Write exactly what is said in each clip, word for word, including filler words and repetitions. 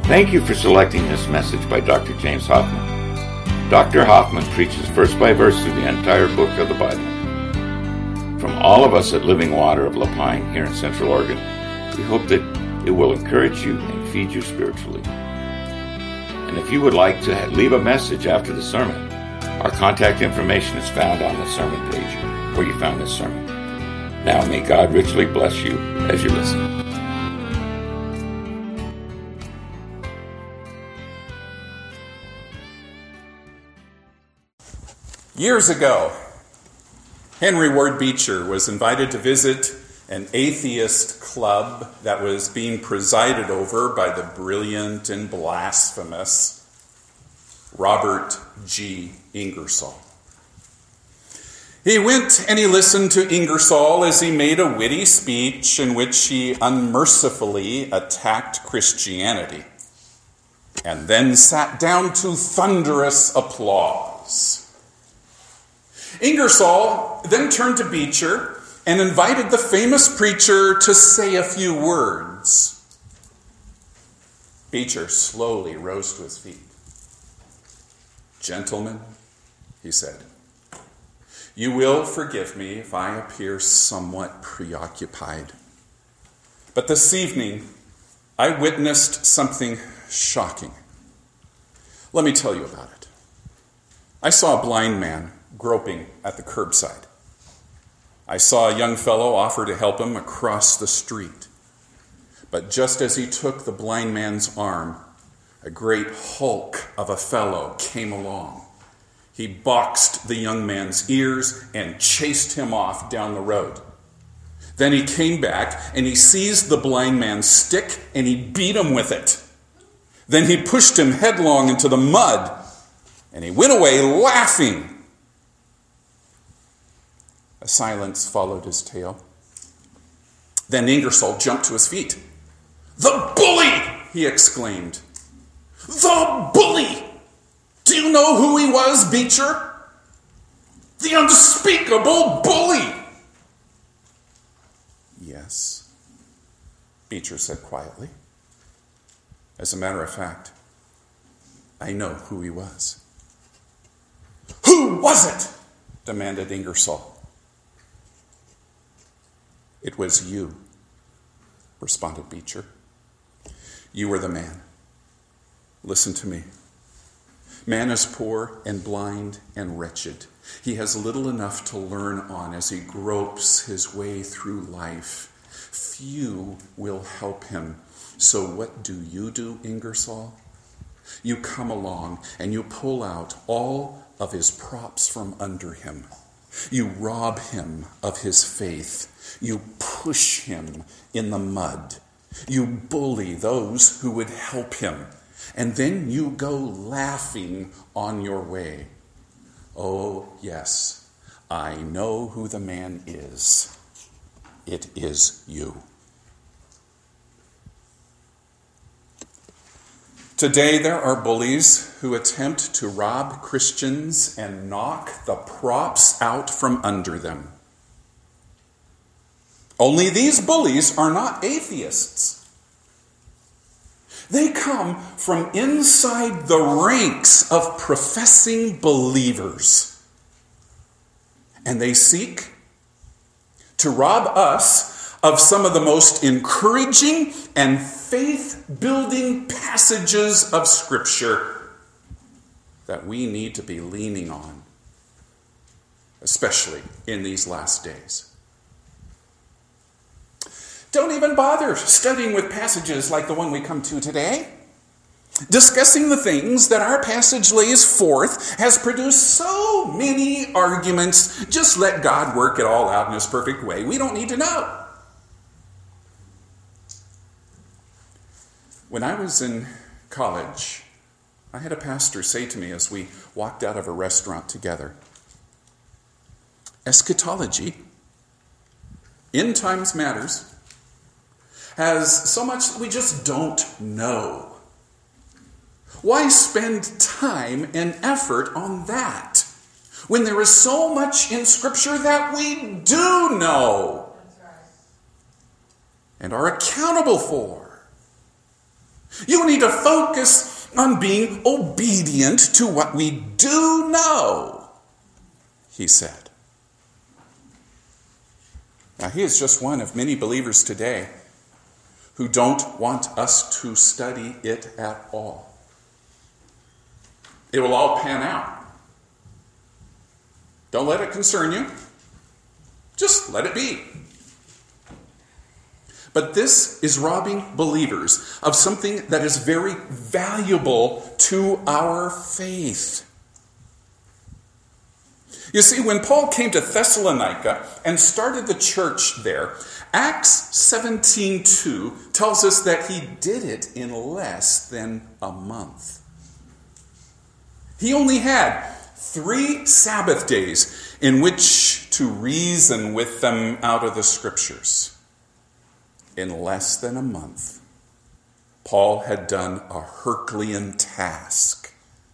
Thank you for selecting this message by Doctor James Hoffman. Doctor Hoffman preaches verse by verse through the entire book of the Bible. From all of us at Living Water of Lapine here in Central Oregon, we hope that it will encourage you and feed you spiritually. And if you would like to leave a message after the sermon, our contact information is found on the sermon page where you found this sermon. Now may God richly bless you as you listen. Years ago, Henry Ward Beecher was invited to visit an atheist club that was being presided over by the brilliant and blasphemous Robert G. Ingersoll. He went and he listened to Ingersoll as he made a witty speech in which he unmercifully attacked Christianity, and then sat down to thunderous applause. Ingersoll then turned to Beecher and invited the famous preacher to say a few words. Beecher slowly rose to his feet. "Gentlemen," he said, "you will forgive me if I appear somewhat preoccupied. But this evening, I witnessed something shocking. Let me tell you about it. I saw a blind man groping at the curbside. I saw a young fellow offer to help him across the street. But just as he took the blind man's arm, a great hulk of a fellow came along. He boxed the young man's ears and chased him off down the road. Then he came back and he seized the blind man's stick and he beat him with it. Then he pushed him headlong into the mud and he went away laughing." A silence followed his tale. Then Ingersoll jumped to his feet. "The bully!" he exclaimed. "The bully! Do you know who he was, Beecher? The unspeakable bully!" "Yes," Beecher said quietly. "As a matter of fact, I know who he was." "Who was it?" demanded Ingersoll. "It was you," responded Beecher. "You were the man. Listen to me. Man is poor and blind and wretched. He has little enough to learn on as he gropes his way through life. Few will help him. So what do you do, Ingersoll? You come along and you pull out all of his props from under him. You rob him of his faith. You push him in the mud. You bully those who would help him. And then you go laughing on your way. Oh, yes, I know who the man is. It is you." Today there are bullies who attempt to rob Christians and knock the props out from under them. Only these bullies are not atheists. They come from inside the ranks of professing believers. And they seek to rob us of some of the most encouraging and faith-building passages of Scripture that we need to be leaning on, especially in these last days. Don't even bother studying with passages like the one we come to today. Discussing the things that our passage lays forth has produced so many arguments. Just let God work it all out in his perfect way. We don't need to know. When I was in college, I had a pastor say to me as we walked out of a restaurant together, "Eschatology, end times matters, has so much that we just don't know. Why spend time and effort on that when there is so much in Scripture that we do know and are accountable for? You need to focus on being obedient to what we do know, he said. Now, he is just one of many believers today who don't want us to study it at all. It will all pan out. Don't let it concern you. Just let it be. But this is robbing believers of something that is very valuable to our faith. You see, when Paul came to Thessalonica and started the church there, Acts seventeen two tells us that he did it in less than a month. He only had three Sabbath days in which to reason with them out of the Scriptures. In less than a month, Paul had done a Herculean task.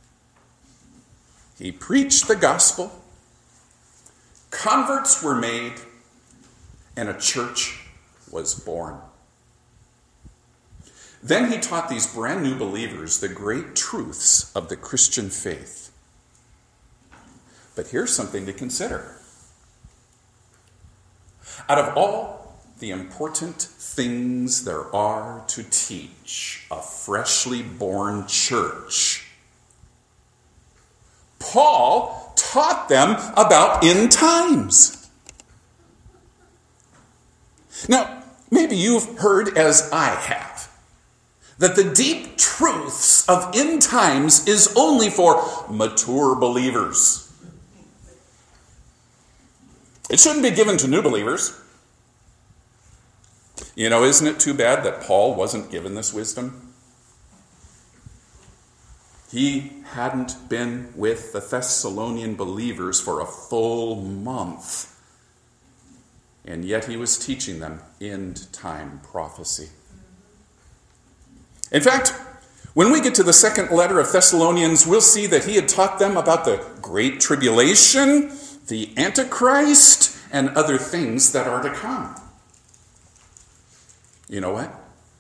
He preached the gospel, converts were made, and a church was born. Then he taught these brand new believers the great truths of the Christian faith. But here's something to consider. Out of all the important things there are to teach a freshly born church, Paul taught them about end times. Now, maybe you've heard, as I have, that the deep truths of end times is only for mature believers. It shouldn't be given to new believers. You know, isn't it too bad that Paul wasn't given this wisdom? He hadn't been with the Thessalonian believers for a full month, and yet he was teaching them end-time prophecy. In fact, when we get to the second letter of Thessalonians, we'll see that he had taught them about the Great Tribulation, the Antichrist, and other things that are to come. You know what?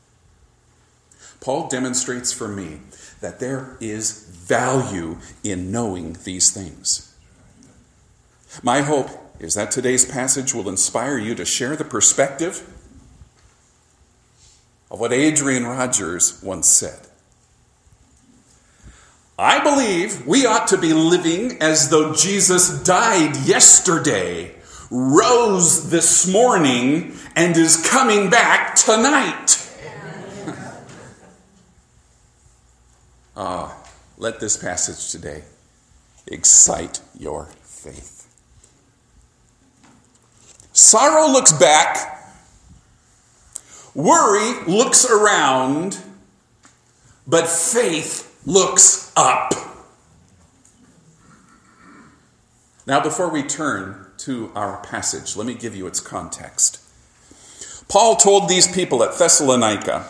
Paul demonstrates for me that there is value in knowing these things. My hope is that today's passage will inspire you to share the perspective of what Adrian Rogers once said. I believe we ought to be living as though Jesus died yesterday, rose this morning, and is coming back tonight. Ah, let this passage today excite your faith. Sorrow looks back. Worry looks around, but faith looks up. Now, before we turn to our passage, let me give you its context. Paul told these people at Thessalonica,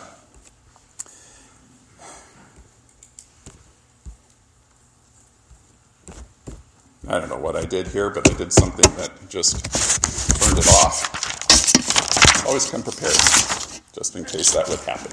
I don't know what I did here, but I did something that just turned it off. Always come prepared, just in case that would happen.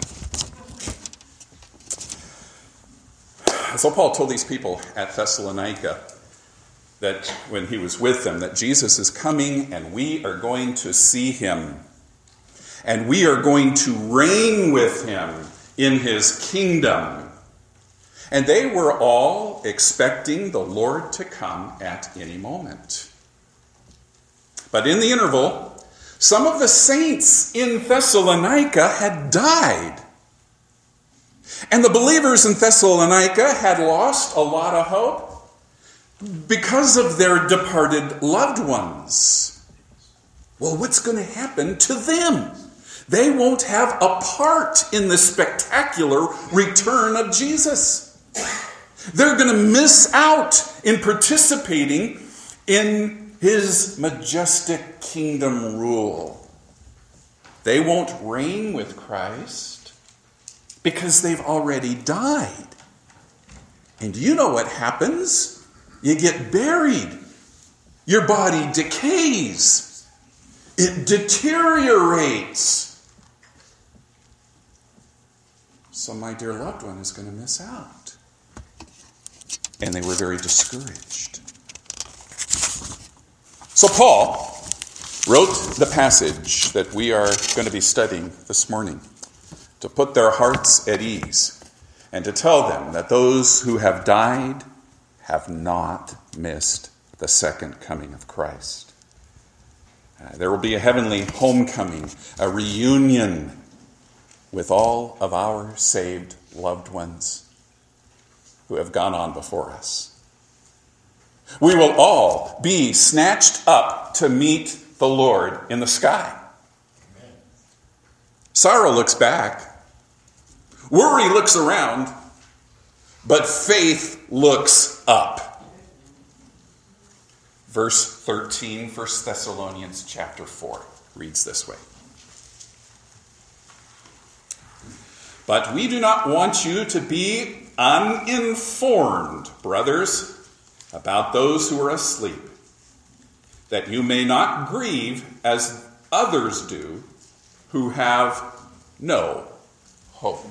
So Paul told these people at Thessalonica that when he was with them, that Jesus is coming and we are going to see him. And we are going to reign with him in his kingdom. And they were all expecting the Lord to come at any moment. But in the interval, some of the saints in Thessalonica had died. And the believers in Thessalonica had lost a lot of hope because of their departed loved ones. Well, what's going to happen to them? They won't have a part in the spectacular return of Jesus. They're going to miss out in participating in his majestic kingdom rule. They won't reign with Christ because they've already died. And you know what happens? You get buried. Your body decays. It deteriorates. So my dear loved one is going to miss out. And they were very discouraged. So Paul wrote the passage that we are going to be studying this morning to put their hearts at ease and to tell them that those who have died have not missed the second coming of Christ. Uh, there will be a heavenly homecoming, a reunion with all of our saved loved ones who have gone on before us. We will all be snatched up to meet the Lord in the sky. Amen. Sorrow looks back. Worry looks around. But faith looks up. Verse thirteen, First Thessalonians chapter four reads this way. But we do not want you to be uninformed, brothers, about those who are asleep, that you may not grieve as others do, who have no hope.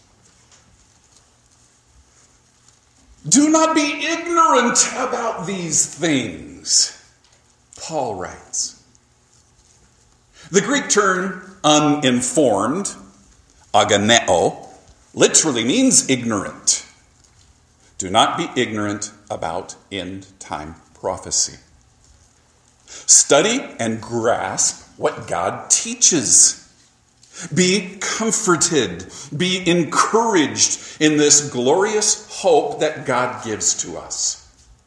Do not be ignorant about these things, Paul writes. The Greek term uninformed, aganeo, literally means ignorant. Do not be ignorant about end-time prophecy. Study and grasp what God teaches. Be comforted, be encouraged in this glorious hope that God gives to us.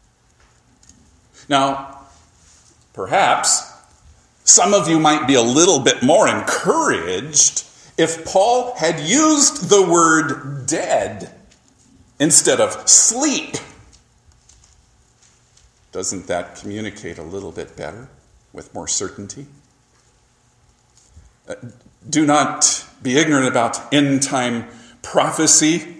Now, perhaps some of you might be a little bit more encouraged if Paul had used the word dead instead of sleep. Doesn't that communicate a little bit better with more certainty? Uh, do not be ignorant about end-time prophecy.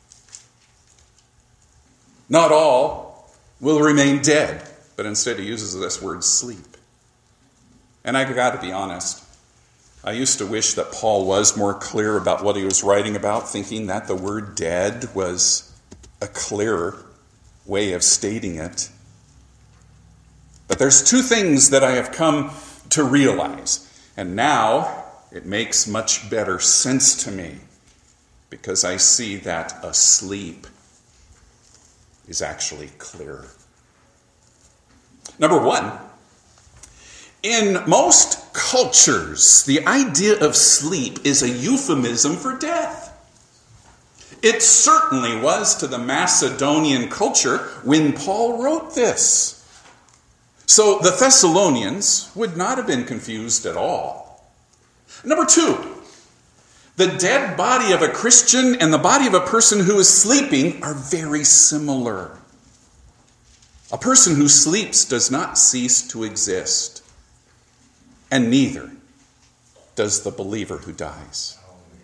Not all will remain dead, but instead he uses this word sleep. And I got to be honest, I used to wish that Paul was more clear about what he was writing about, thinking that the word dead was a clearer way of stating it. But there's two things that I have come to realize, and now it makes much better sense to me because I see that asleep is actually clearer. Number one, in most cultures, the idea of sleep is a euphemism for death. It certainly was to the Macedonian culture when Paul wrote this. So the Thessalonians would not have been confused at all. Number two, the dead body of a Christian and the body of a person who is sleeping are very similar. A person who sleeps does not cease to exist, and neither does the believer who dies.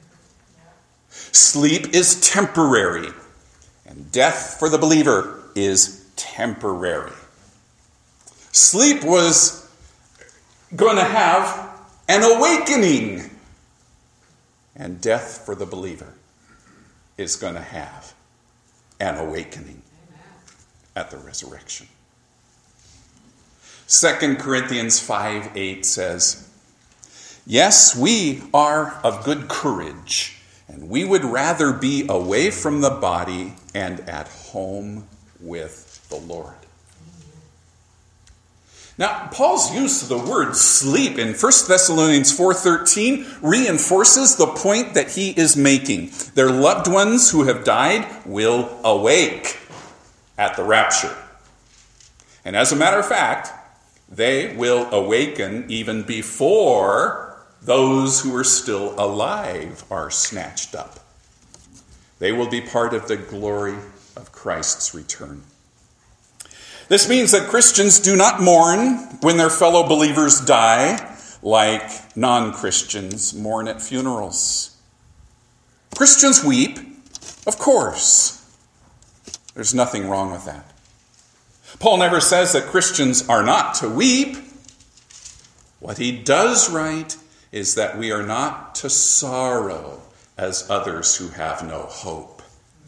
Sleep is temporary, and death for the believer is temporary. Sleep was going to have an awakening, and death for the believer is going to have an awakening at the resurrection. Second Corinthians five eight says, yes, we are of good courage, and we would rather be away from the body and at home with the Lord. Now, Paul's use of the word sleep in First Thessalonians four thirteen reinforces the point that he is making. Their loved ones who have died will awake at the rapture. And as a matter of fact, they will awaken even before those who are still alive are snatched up. They will be part of the glory of Christ's return. This means that Christians do not mourn when their fellow believers die like non-Christians mourn at funerals. Christians weep, of course. There's nothing wrong with that. Paul never says that Christians are not to weep. What he does write is that we are not to sorrow as others who have no hope.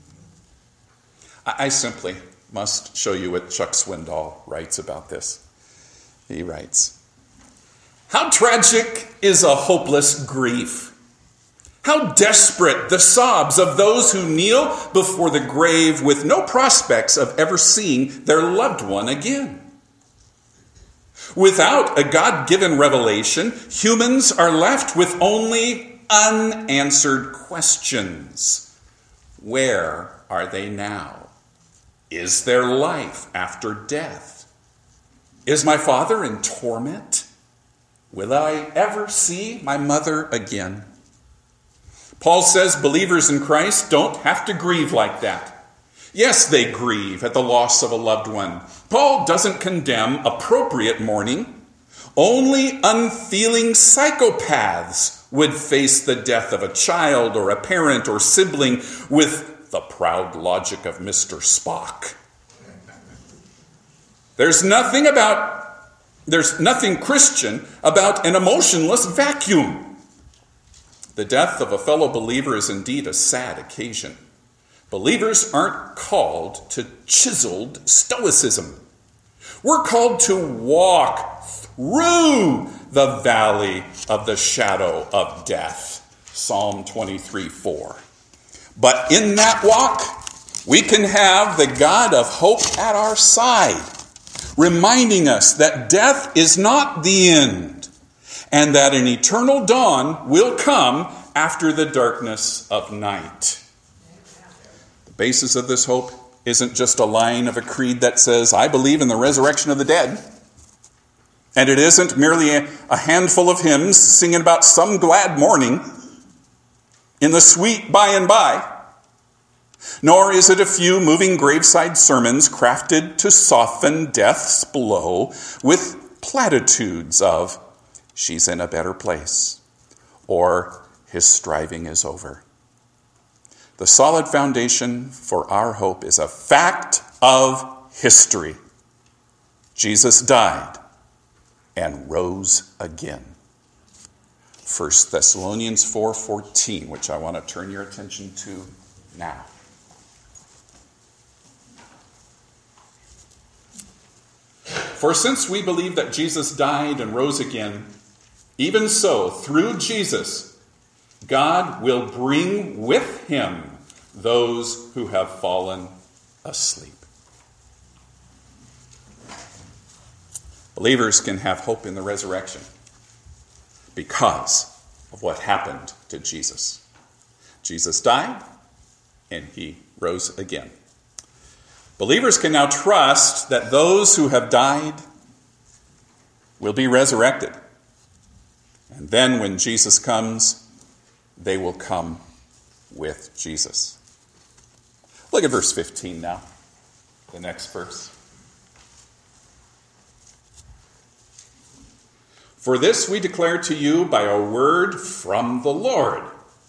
I simply must show you what Chuck Swindoll writes about this. He writes, "How tragic is a hopeless grief! How desperate the sobs of those who kneel before the grave with no prospects of ever seeing their loved one again. Without a God-given revelation, humans are left with only unanswered questions. Where are they now? Is there life after death? Is my father in torment? Will I ever see my mother again?" Paul says believers in Christ don't have to grieve like that. Yes, they grieve at the loss of a loved one. Paul doesn't condemn appropriate mourning. Only unfeeling psychopaths would face the death of a child or a parent or sibling with the proud logic of Mister Spock. There's nothing about, there's nothing Christian about an emotionless vacuum. The death of a fellow believer is indeed a sad occasion. Believers aren't called to chiseled stoicism. We're called to walk through the valley of the shadow of death. Psalm twenty-three four. But in that walk, we can have the God of hope at our side, reminding us that death is not the end, and that an eternal dawn will come after the darkness of night. The basis of this hope isn't just a line of a creed that says, "I believe in the resurrection of the dead." And it isn't merely a, a handful of hymns singing about some glad morning in the sweet by and by. Nor is it a few moving graveside sermons crafted to soften death's blow with platitudes of, "She's in a better place," or "His striving is over." The solid foundation for our hope is a fact of history. Jesus died and rose again. First Thessalonians four fourteen, which I want to turn your attention to now. "For since we believe that Jesus died and rose again, even so, through Jesus, God will bring with him those who have fallen asleep." Believers can have hope in the resurrection because of what happened to Jesus. Jesus died and he rose again. Believers can now trust that those who have died will be resurrected. And then when Jesus comes, they will come with Jesus. Look at verse fifteen now, the next verse. "For this we declare to you by a word from the Lord,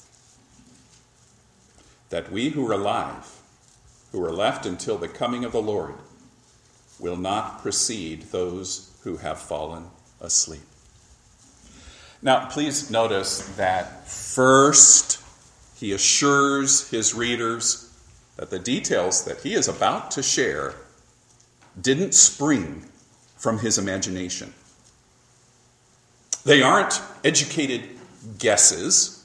that we who are alive, who are left until the coming of the Lord, will not precede those who have fallen asleep." Now, please notice that first he assures his readers that the details that he is about to share didn't spring from his imagination. They aren't educated guesses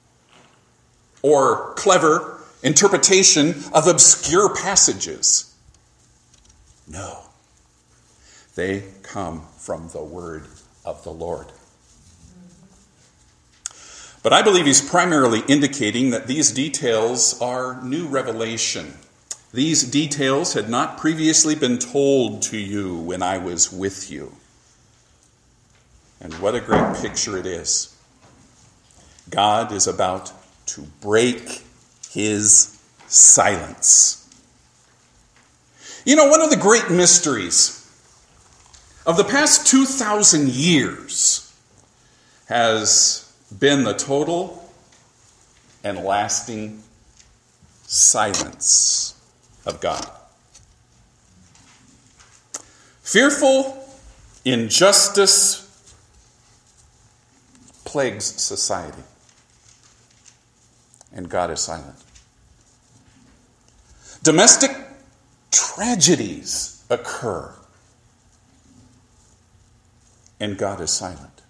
or clever interpretation of obscure passages. No, they come from the word of the Lord. But I believe he's primarily indicating that these details are new revelation. These details had not previously been told to you when I was with you. And what a great picture it is. God is about to break his silence. You know, one of the great mysteries of the past two thousand years has been the total and lasting silence of God. Fearful injustice plagues society. and God is silent. Domestic tragedies occur, and God is silent.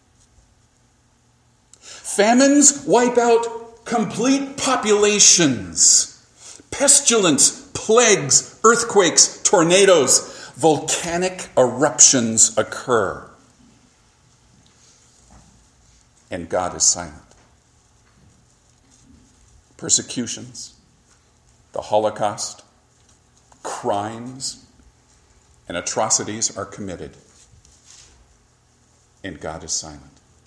Famines wipe out complete populations. Pestilence, plagues, earthquakes, tornadoes, volcanic eruptions occur, and God is silent. Persecutions, the Holocaust, crimes, and atrocities are committed, and God is silent.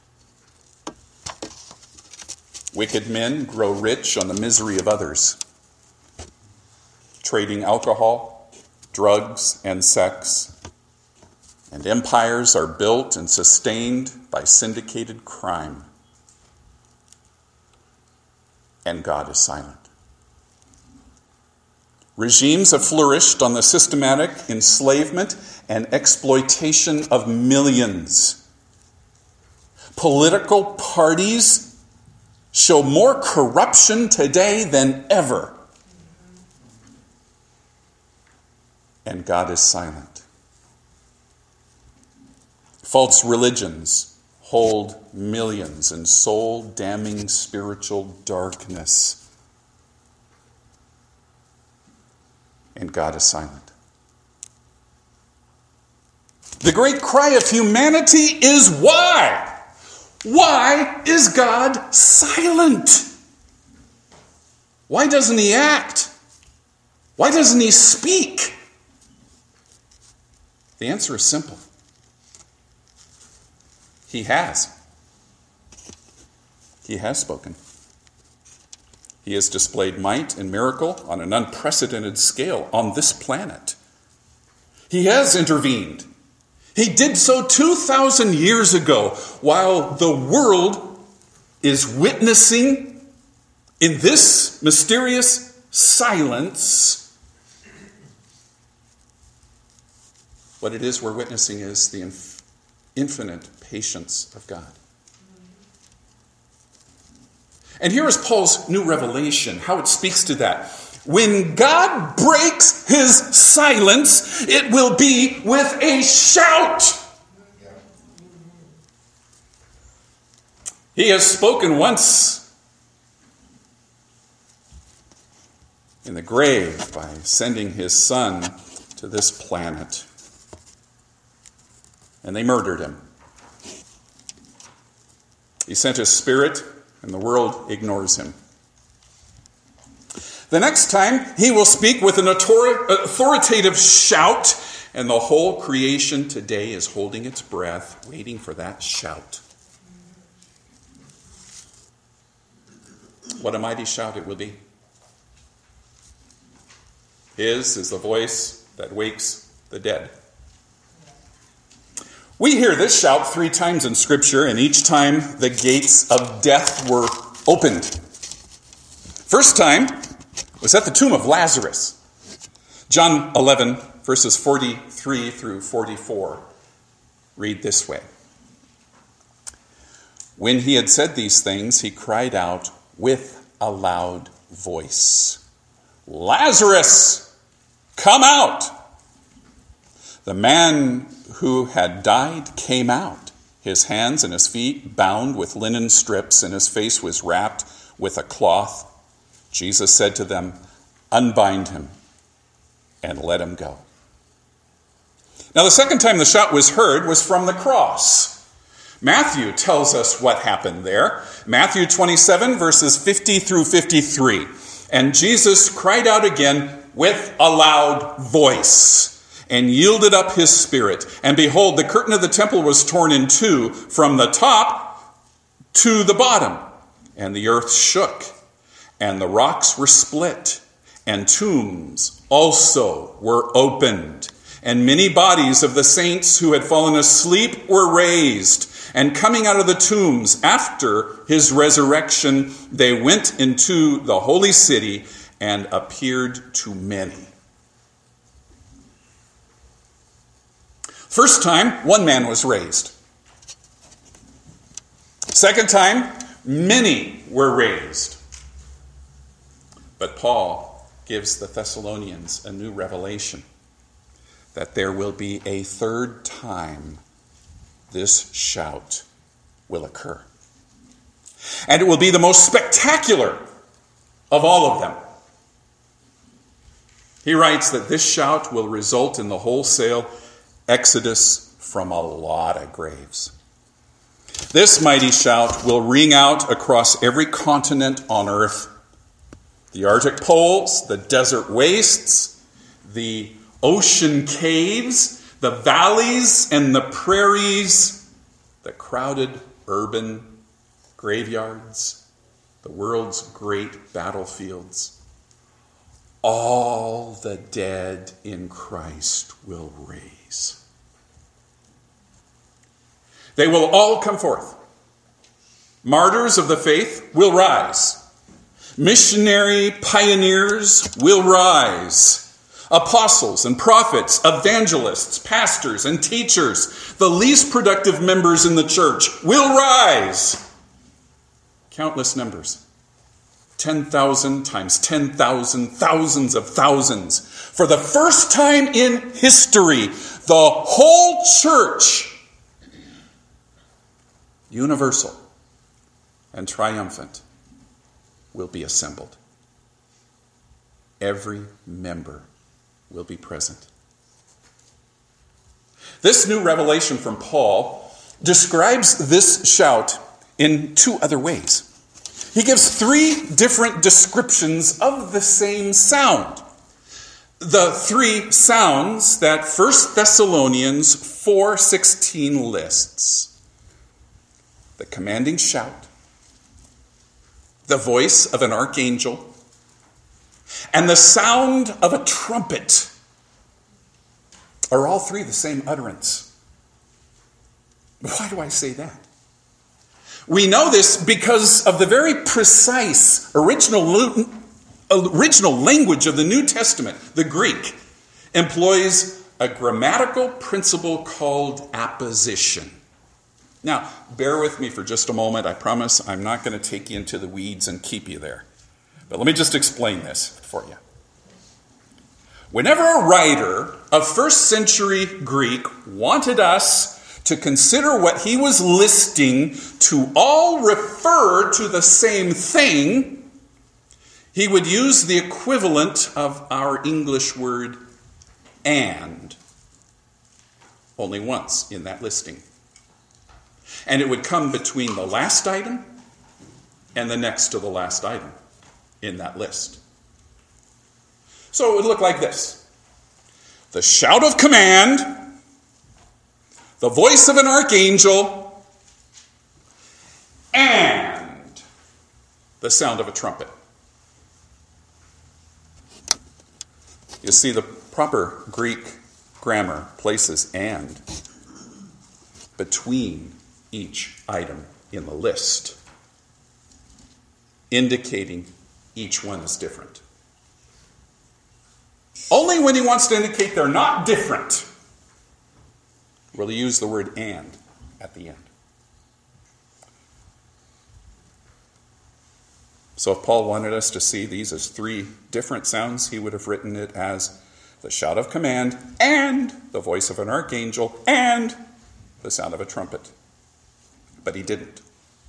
Wicked men grow rich on the misery of others, trading alcohol, drugs, and sex, and empires are built and sustained by syndicated crime, and God is silent. Regimes have flourished on the systematic enslavement and exploitation of millions. Political parties show more corruption today than ever. And God is silent. False religions hold millions in soul-damning spiritual darkness. And God is silent. The great cry of humanity is why? Why is God silent? Why doesn't he act? Why doesn't he speak? The answer is simple. He has. He has spoken. He has displayed might and miracle on an unprecedented scale on this planet. He has intervened. He did so two thousand years ago while the world is witnessing in this mysterious silence. What it is we're witnessing is the inf- infinite patience of God. And here is Paul's new revelation, how it speaks to that. When God breaks his silence, it will be with a shout. He has spoken once in the grave by sending his son to this planet. And they murdered him. He sent his spirit, and the world ignores him. The next time, he will speak with an authoritative shout, and the whole creation today is holding its breath, waiting for that shout. What a mighty shout it will be. His is the voice that wakes the dead. We hear this shout three times in Scripture, and each time the gates of death were opened. First time was at the tomb of Lazarus. John eleven, verses forty-three through forty-four, read this way. When he had said these things, he cried out with a loud voice, "Lazarus, come out!" The man who had died came out, his hands and his feet bound with linen strips, and his face was wrapped with a cloth. Jesus said to them, "Unbind him and let him go." Now, the second time the shout was heard was from the cross. Matthew tells us what happened there. Matthew twenty-seven, verses fifty through fifty-three. And Jesus cried out again with a loud voice, and yielded up his spirit. And behold, the curtain of the temple was torn in two from the top to the bottom. And the earth shook, and the rocks were split, and tombs also were opened. And many bodies of the saints who had fallen asleep were raised. And coming out of the tombs after his resurrection, they went into the holy city and appeared to many. First time, one man was raised. Second time, many were raised. But Paul gives the Thessalonians a new revelation that there will be a third time this shout will occur. And it will be the most spectacular of all of them. He writes that this shout will result in the wholesale exodus from a lot of graves. This mighty shout will ring out across every continent on earth. The Arctic poles, the desert wastes, the ocean caves, the valleys and the prairies, the crowded urban graveyards, the world's great battlefields. All the dead in Christ will raise. They will all come forth. Martyrs of the faith will rise. Missionary pioneers will rise. Apostles and prophets, evangelists, pastors and teachers, the least productive members in the church will rise. Countless numbers. ten thousand times ten thousand, thousands of thousands. For the first time in history, the whole church, universal and triumphant, will be assembled. Every member will be present. This new revelation from Paul describes this shout in two other ways. He gives three different descriptions of the same sound. The three sounds that First Thessalonians four sixteen lists. The commanding shout, the voice of an archangel, and the sound of a trumpet are all three the same utterance. Why do I say that? We know this because of the very precise original, original language of the New Testament. The Greek employs a grammatical principle called apposition. Now, bear with me for just a moment. I promise I'm not going to take you into the weeds and keep you there. But let me just explain this for you. Whenever a writer of first century Greek wanted us to consider what he was listing to all refer to the same thing, he would use the equivalent of our English word and only once in that listing. And it would come between the last item and the next to the last item in that list. So it would look like this. The shout of command, the voice of an archangel, and the sound of a trumpet. You see, the proper Greek grammar places and between each item in the list, indicating each one is different. Only when he wants to indicate they're not different will he use the word and at the end. So if Paul wanted us to see these as three different sounds, he would have written it as the shout of command and the voice of an archangel and the sound of a trumpet. But he didn't.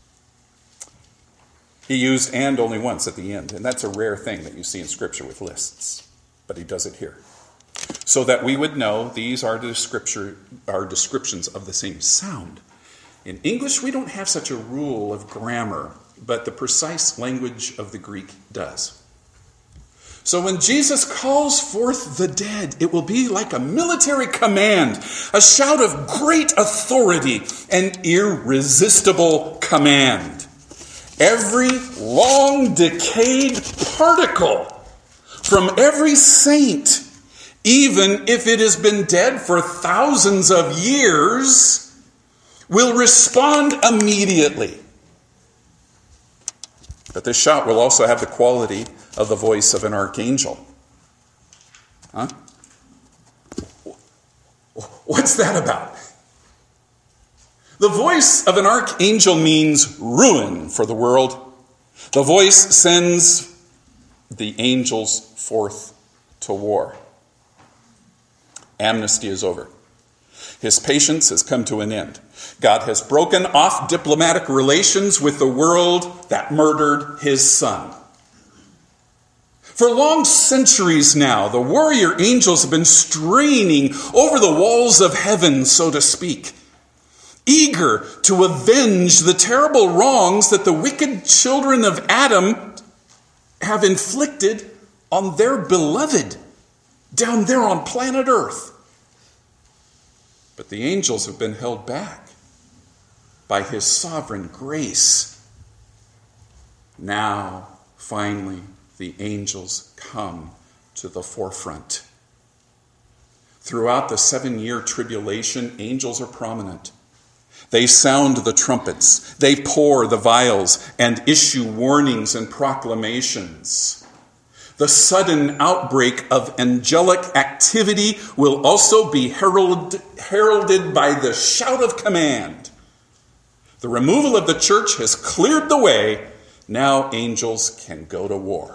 He used and only once at the end, and that's a rare thing that you see in Scripture with lists. But he does it here. So that we would know these are, the scripture, are descriptions of the same sound. In English, we don't have such a rule of grammar, but the precise language of the Greek does. So when Jesus calls forth the dead, it will be like a military command, a shout of great authority, an irresistible command. Every long decayed particle from every saint, even if it has been dead for thousands of years, will respond immediately. But this shout will also have the quality of the voice of an archangel. Huh? What's that about? The voice of an archangel means ruin for the world. The voice sends the angels forth to war. Amnesty is over. His patience has come to an end. God has broken off diplomatic relations with the world that murdered his son. For long centuries now, the warrior angels have been straining over the walls of heaven, so to speak, eager to avenge the terrible wrongs that the wicked children of Adam have inflicted on their beloved down there on planet Earth. But the angels have been held back by his sovereign grace. Now, finally, the angels come to the forefront. Throughout the seven-year tribulation, angels are prominent. They sound the trumpets, they pour the vials, and issue warnings and proclamations. The sudden outbreak of angelic activity will also be heralded, heralded by the shout of command. The removal of the church has cleared the way. Now angels can go to war.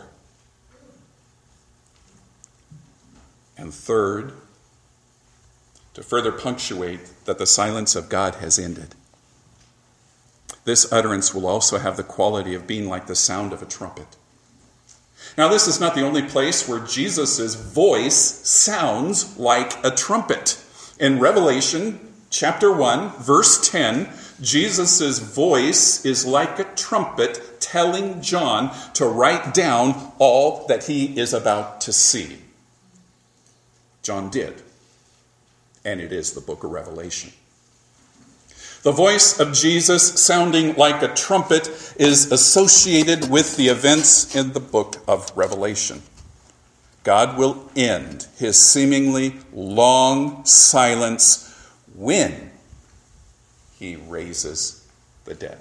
And third, to further punctuate that the silence of God has ended, this utterance will also have the quality of being like the sound of a trumpet. Now, this is not the only place where Jesus' voice sounds like a trumpet. In Revelation chapter one, verse ten, Jesus' voice is like a trumpet telling John to write down all that he is about to see. John did. And it is the book of Revelation. The voice of Jesus sounding like a trumpet is associated with the events in the book of Revelation. God will end his seemingly long silence when he raises the dead.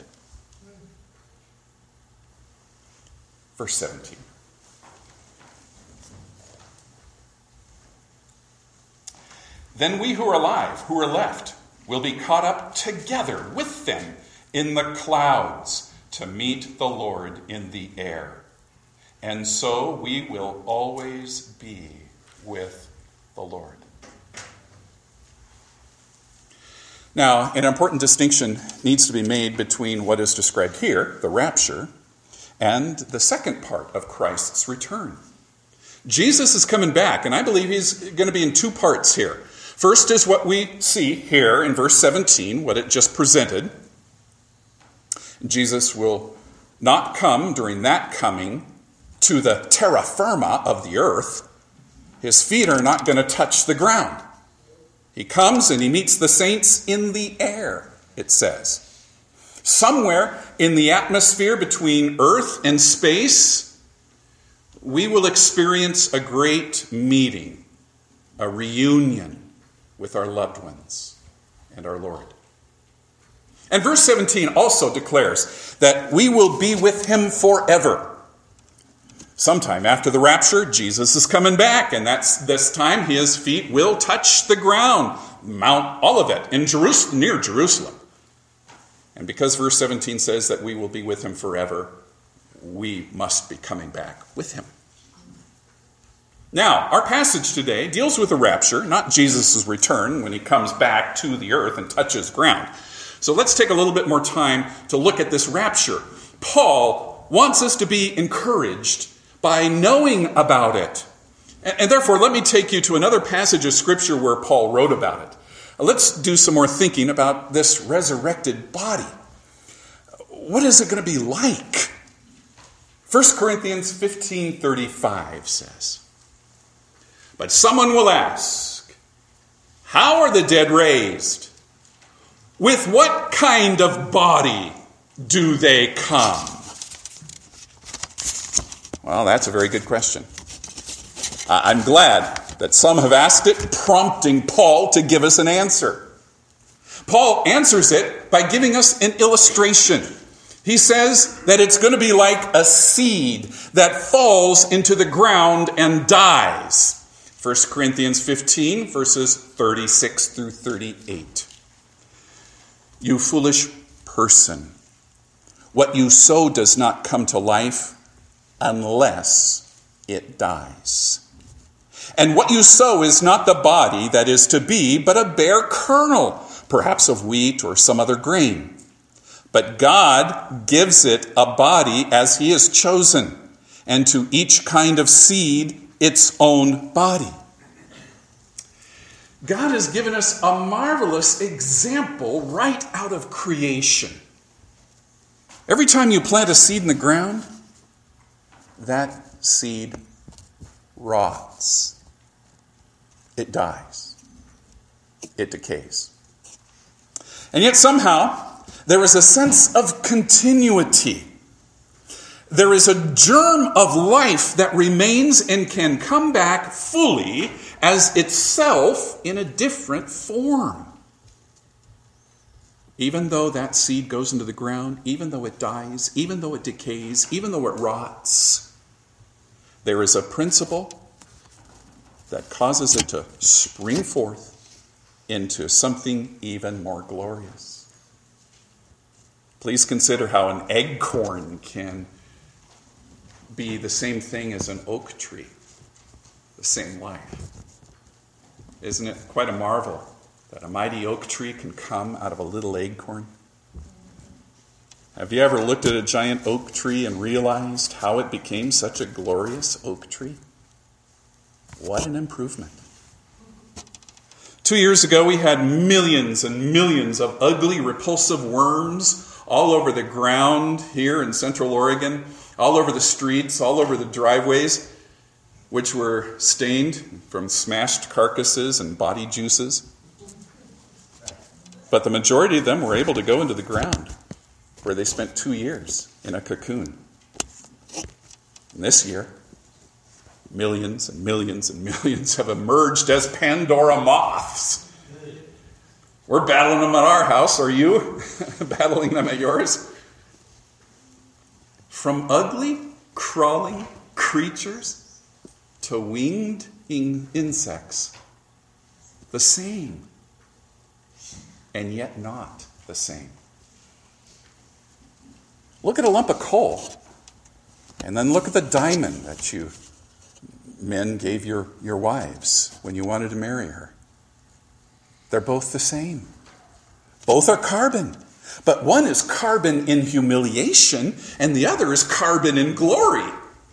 Verse seventeen. Then we who are alive, who are left, will be caught up together with them in the clouds to meet the Lord in the air. And so we will always be with the Lord. Now, an important distinction needs to be made between what is described here, the rapture, and the second part of Christ's return. Jesus is coming back, and I believe he's going to be in two parts here. First is what we see here in verse seventeen, what it just presented. Jesus will not come during that coming to the terra firma of the earth. His feet are not going to touch the ground. He comes and he meets the saints in the air, it says. Somewhere in the atmosphere between earth and space, we will experience a great meeting, a reunion with our loved ones and our Lord. And verse seventeen also declares that we will be with him forever. Sometime after the rapture, Jesus is coming back, and that's this time his feet will touch the ground, Mount Olivet in Jerusalem, near Jerusalem. And because verse seventeen says that we will be with him forever, we must be coming back with him. Now, our passage today deals with the rapture, not Jesus' return when he comes back to the earth and touches ground. So let's take a little bit more time to look at this rapture. Paul wants us to be encouraged by knowing about it. And therefore, let me take you to another passage of Scripture where Paul wrote about it. Let's do some more thinking about this resurrected body. What is it going to be like? First Corinthians fifteen thirty-five says, "But someone will ask, how are the dead raised? With what kind of body do they come?" Well, that's a very good question. I'm glad that some have asked it, prompting Paul to give us an answer. Paul answers it by giving us an illustration. He says that it's going to be like a seed that falls into the ground and dies. First Corinthians fifteen, verses thirty-six through thirty-eight. "You foolish person, what you sow does not come to life unless it dies. And what you sow is not the body that is to be, but a bare kernel, perhaps of wheat or some other grain. But God gives it a body as he has chosen, and to each kind of seed its own body. God has given us a marvelous example right out of creation. Every time you plant a seed in the ground, that seed rots. It dies. It decays. And yet somehow, there is a sense of continuity. There is a germ of life that remains and can come back fully as itself in a different form. Even though that seed goes into the ground, even though it dies, even though it decays, even though it rots, there is a principle that causes it to spring forth into something even more glorious. Please consider how an acorn can be the same thing as an oak tree, the same life. Isn't it quite a marvel that a mighty oak tree can come out of a little acorn? Have you ever looked at a giant oak tree and realized how it became such a glorious oak tree? What an improvement. Two years ago, we had millions and millions of ugly, repulsive worms all over the ground here in Central Oregon, all over the streets, all over the driveways, which were stained from smashed carcasses and body juices. But the majority of them were able to go into the ground, where they spent two years in a cocoon. And this year, millions and millions and millions have emerged as Pandora moths. We're battling them at our house. Are you battling them at yours? From ugly, crawling creatures to winged insects. The same, and yet not the same. Look at a lump of coal, and then look at the diamond that you men gave your, your wives when you wanted to marry her. They're both the same. Both are carbon. But one is carbon in humiliation, and the other is carbon in glory.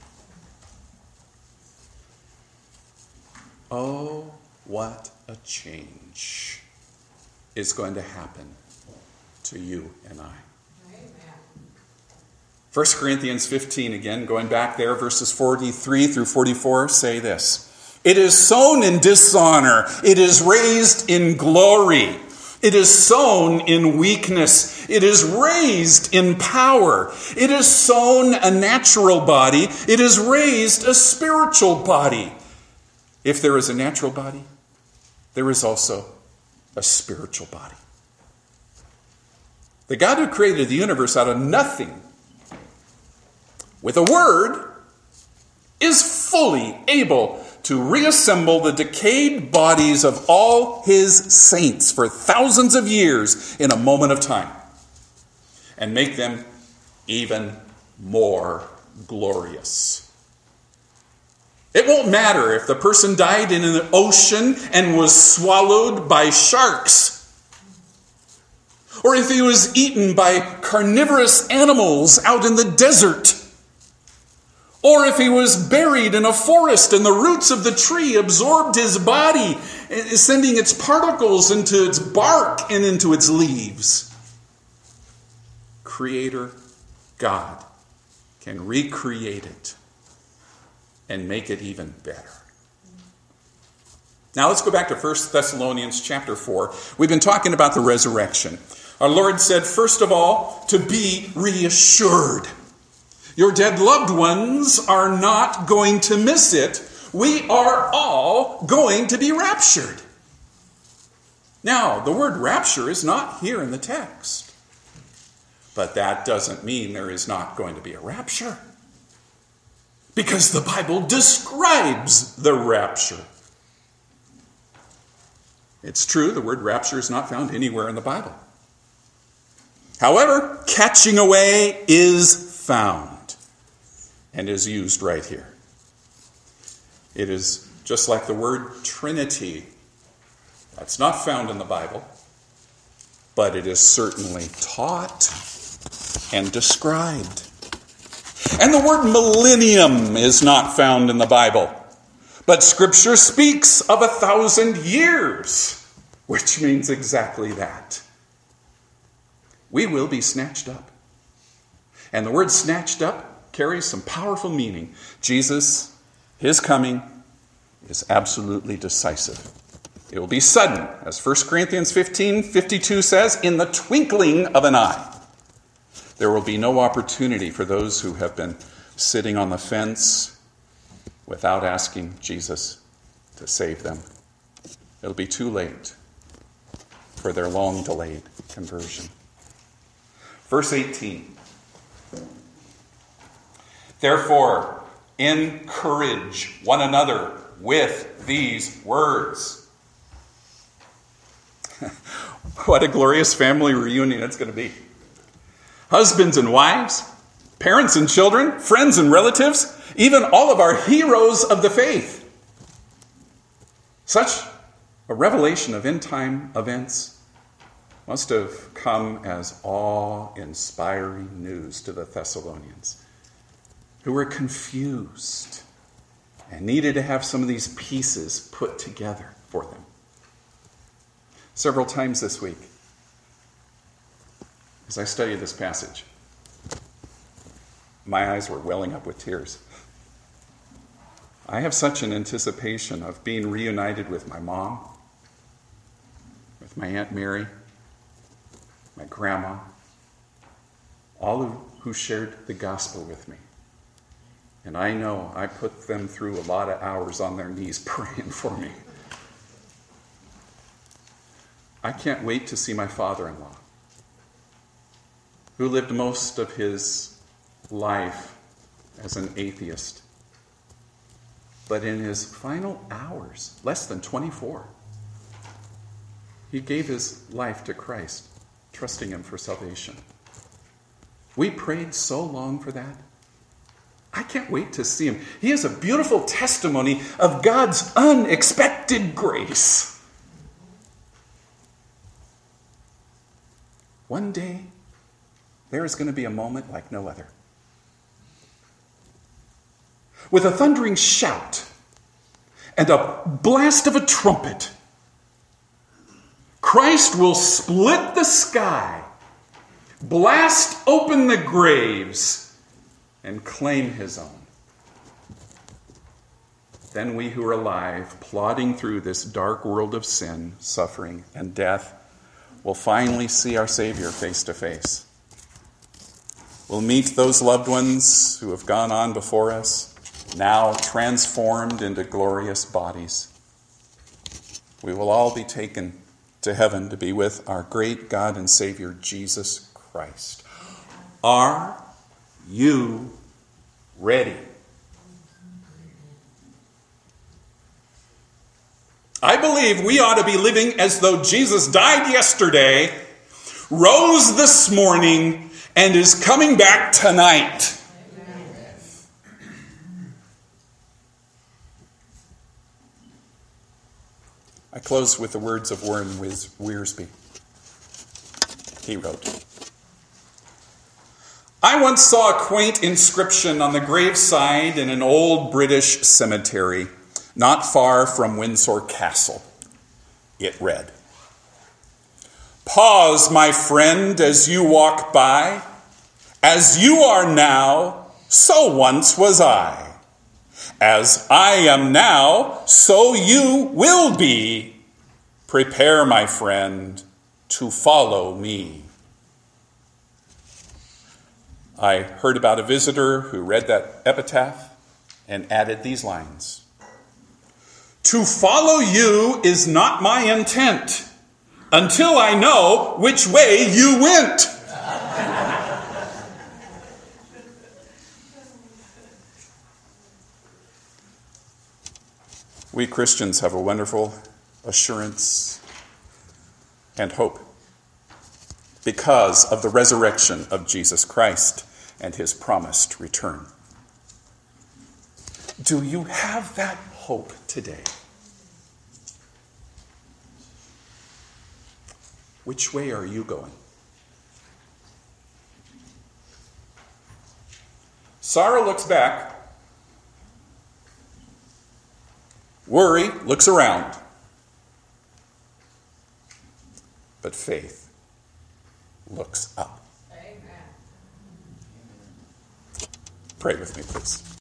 Oh, what a change is going to happen to you and I. First Corinthians fifteen, again, going back there, verses forty-three through forty-four, say this. It is sown in dishonor. It is raised in glory. It is sown in weakness. It is raised in power. It is sown a natural body. It is raised a spiritual body. If there is a natural body, there is also a spiritual body. The God who created the universe out of nothing with a word is fully able to reassemble the decayed bodies of all his saints for thousands of years in a moment of time and make them even more glorious. It won't matter if the person died in an ocean and was swallowed by sharks, or if he was eaten by carnivorous animals out in the desert, or if he was buried in a forest and the roots of the tree absorbed his body, sending its particles into its bark and into its leaves. Creator God can recreate it and make it even better. Now let's go back to First Thessalonians chapter four. We've been talking about the resurrection. Our Lord said, first of all, to be reassured. Your dead loved ones are not going to miss it. We are all going to be raptured. Now, the word rapture is not here in the text. But that doesn't mean there is not going to be a rapture. Because the Bible describes the rapture. It's true, the word rapture is not found anywhere in the Bible. However, catching away is found and is used right here. It is just like the word Trinity. That's not found in the Bible, but it is certainly taught and described. And the word millennium is not found in the Bible, but Scripture speaks of a thousand years, which means exactly that. We will be snatched up. And the word snatched up carries some powerful meaning. Jesus, his coming, is absolutely decisive. It will be sudden, as First Corinthians fifteen fifty-two says, in the twinkling of an eye. There will be no opportunity for those who have been sitting on the fence without asking Jesus to save them. It'll be too late for their long-delayed conversion. Verse eighteen. Therefore, encourage one another with these words. What a glorious family reunion it's going to be. Husbands and wives, parents and children, friends and relatives, even all of our heroes of the faith. Such a revelation of end-time events must have come as awe-inspiring news to the Thessalonians, who were confused and needed to have some of these pieces put together for them. Several times this week, as I studied this passage, my eyes were welling up with tears. I have such an anticipation of being reunited with my mom, with my Aunt Mary, my grandma, all who, who shared the gospel with me. And I know I put them through a lot of hours on their knees praying for me. I can't wait to see my father-in-law, who lived most of his life as an atheist. But in his final hours, less than twenty-four, he gave his life to Christ, trusting him for salvation. We prayed so long for that. I can't wait to see him. He is a beautiful testimony of God's unexpected grace. One day, there is going to be a moment like no other. With a thundering shout and a blast of a trumpet, Christ will split the sky, blast open the graves, and claim his own. Then we who are alive, plodding through this dark world of sin, suffering, and death, will finally see our Savior face to face. We'll meet those loved ones who have gone on before us, now transformed into glorious bodies. We will all be taken to heaven to be with our great God and Savior, Jesus Christ. Are you ready? I believe we ought to be living as though Jesus died yesterday, rose this morning, and is coming back tonight. Amen. I close with the words of Warren Wiersbe. He wrote, I once saw a quaint inscription on the graveside in an old British cemetery, not far from Windsor Castle. It read, Pause, my friend, as you walk by. As you are now, so once was I. As I am now, so you will be. Prepare, my friend, to follow me. I heard about a visitor who read that epitaph and added these lines. To follow you is not my intent, until I know which way you went. We Christians have a wonderful assurance and hope because of the resurrection of Jesus Christ and his promised return. Do you have that hope today. Which way are you going? Sorrow looks back. Worry looks around. But faith looks up. Amen. Pray with me, please.